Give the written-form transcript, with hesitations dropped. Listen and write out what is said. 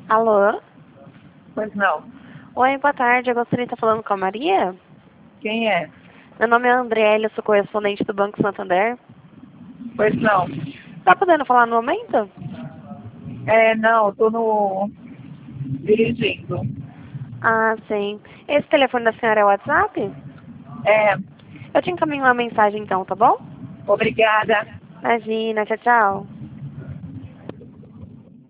Alô? Pois não. Oi, boa tarde. Eu gostaria de estar falando com a Maria. Quem é? Meu nome é Andriele, eu sou correspondente do Banco Santander. Pois não. Tá podendo falar no momento? Não, tô no dirigindo. Ah, sim. Esse telefone da senhora é o WhatsApp? É, Eu te encaminho uma mensagem então, tá bom? obrigada. Imagina, tchau, tchau.